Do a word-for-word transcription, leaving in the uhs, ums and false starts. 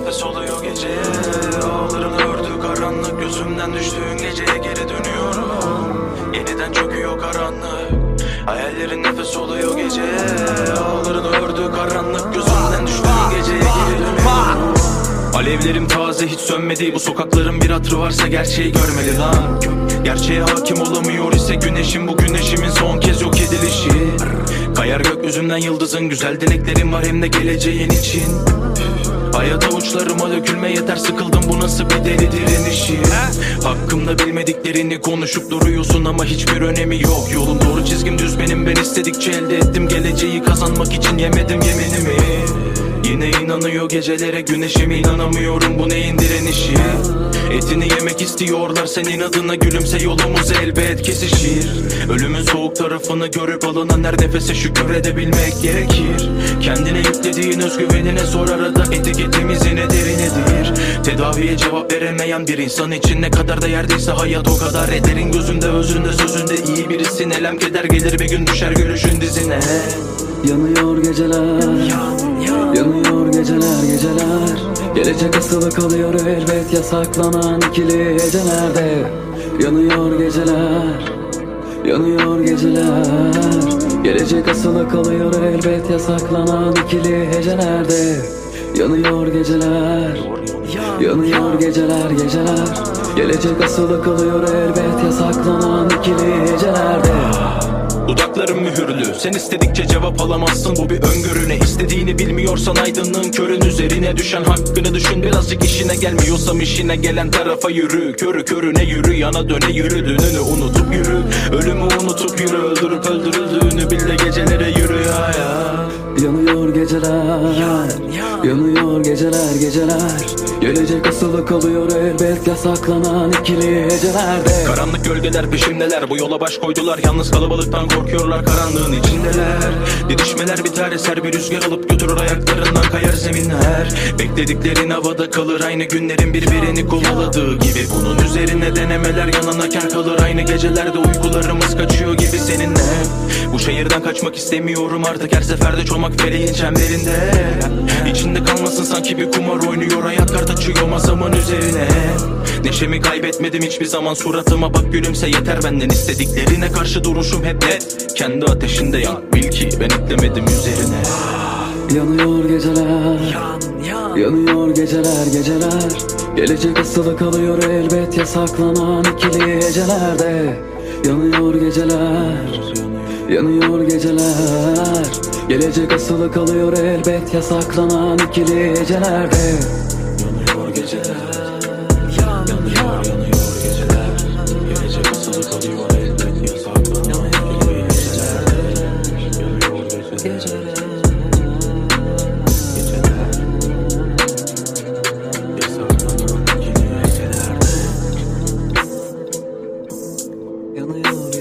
nefes oluyor geceye. Ağlarını ördü karanlık, gözümden düştüğün geceye geri dönüyorum. Yeniden çöküyor karanlık, hayallerin nefes oluyor geceye. Ağlarını ördü karanlık, gözümden düştüğün geceye geri dönüyorum. Alevlerim taze, hiç sönmedi. Bu sokakların bir hatırı varsa gerçeği görmeli lan. Gerçeğe hakim olamıyor ise güneşim, bu güneşimin son kez yok edilişi. Kayar gökyüzünden yıldızın, güzel dileklerim var hem de geleceğin için. Hayata uçlarıma dökülme yeter, sıkıldım, bu nasıl bir deli direnişi. Hakkımda bilmediklerini konuşup duruyorsun ama hiçbir önemi yok. Yolum doğru, çizgim düz benim, ben istedikçe elde ettim. Geleceği kazanmak için yemedim yeminimi. Yine inanıyor gecelere güneşime, inanamıyorum, bu neyin direnişi. Etini yemek istiyorlar senin adına, gülümse yolumuz elbet kesişir. Ölümün soğuk tarafını görüp alınan her nefese şükür edebilmek gerekir. Kendine yüklediğin özgüvenine sor arada, etiketimiz yine derinedir. Tedaviye cevap veremeyen bir insan için ne kadar değerdiyse hayat o kadar ederin. Gözünde özünde sözünde iyi birisin, elem keder gelir bir gün düşer gülüşün dizine. Yanıyor geceler, yanıyor geceler geceler. Gelecek asılı kalıyor elbet yasaklanan ikili hecelerde. Yanıyor geceler, yanıyor geceler. Gelecek asılı kalıyor elbet yasaklanan ikili hecelerde. Yanıyor geceler, yanıyor geceler geceler. Gelecek asılı kalıyor elbet yasaklanan ikili hecelerde. Dudaklarım mühürlü, sen istedikçe cevap alamazsın, bu bir öngörü. Ne istediğini bilmiyorsan aydınlığın körün üzerine düşen hakkını düşün. Birazcık işine gelmiyorsam işine gelen tarafa yürü. Körü körüne yürü, yana döne yürüdüğünü unutup yürü. Ölümü unutup yürü, öldürüp öldürüldüğünü bil de gecelere yürü ya ya. Yanıyor geceler, yanıyor geceler geceler. Gelecek asılı kalıyor elbet yasaklanan ikili hecelerde. Karanlık gölgeler peşimdeler, bu yola baş koydular. Yalnız kalabalıktan korkuyorlar, karanlığın içindeler. Didişmeler biter, eser bir rüzgar alıp götürür, ayaklarından kayar zeminler. Beklediklerin havada kalır, aynı günlerin birbirini kovaladığı gibi. Bunun üzerine denemeler yanına kar kalır, aynı gecelerde uykularımız kaçıyor gibi seninle. Bu şehirden kaçmak istemiyorum artık, her seferde çomak feleğin çemberinde. İçinde kalmasın sanki bir kumar oynuyor, hayat kart açıyor masamın üzerine. Neşemi kaybetmedim hiçbir zaman, suratıma bak gülümse yeter, benden istediklerine karşı duruşum hep net. Kendi ateşinde yan, bil ki ben eklemedim üzerine. Yanıyor geceler, yanıyor geceler geceler. Gelecek asılı kalıyor elbet yasaklanan ikili hecelerde. Yanıyor geceler, yanıyor geceler. Gelecek asılı kalıyor elbet yasaklanan ikili hecelerde. Yanıyor geceler, yanıyor yanıyor geceler. Gelecek asılı kalıyor elbet yasaklanan ikili hecelerde. Yanıyor geceler. Yanıyor